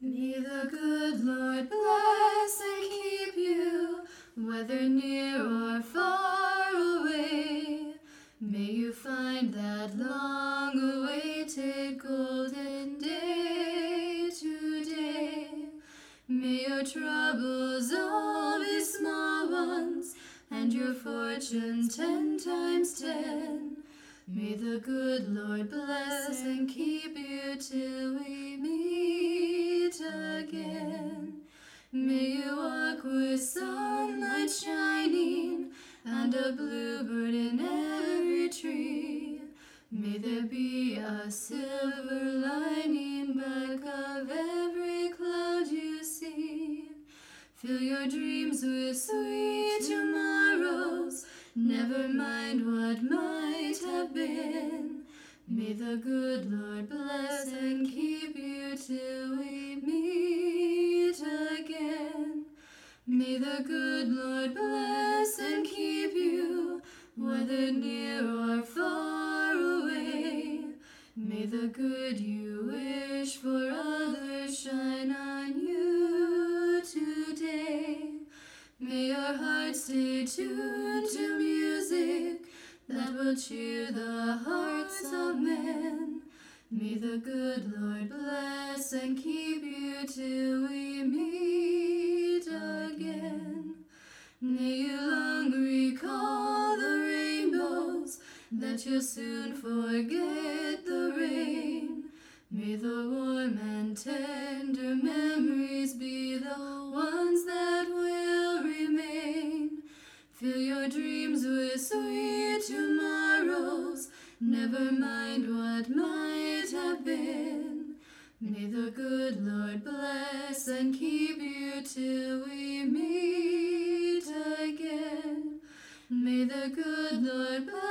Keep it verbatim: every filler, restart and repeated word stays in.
May the good Lord bless and keep you, whether near or far away. May you find that long-awaited golden day today. May your troubles all be small ones, and your fortune ten times ten. May the good Lord bless and keep you till we meet again. May you walk with sunlight shining and a bluebird in every tree. May there be a silver lining back of every cloud you see. Fill your dreams with sweet tomorrows, never mind what might have been. May the good Lord bless and keep you till we meet again. May the good Lord bless and keep you, whether near or far away. May the good you wish for others shine on you today. May your heart stay tuned to music that will cheer the hearts of men. May the good Lord bless and keep you till we meet again. May you long recall the rainbows, that you'll soon forget the rain. May the warm and tender memories be the ones that will remain. Fill your dreams with sweet tomorrows, never mind what might have been. May the good Lord bless and keep you till we meet again. May the good Lord bless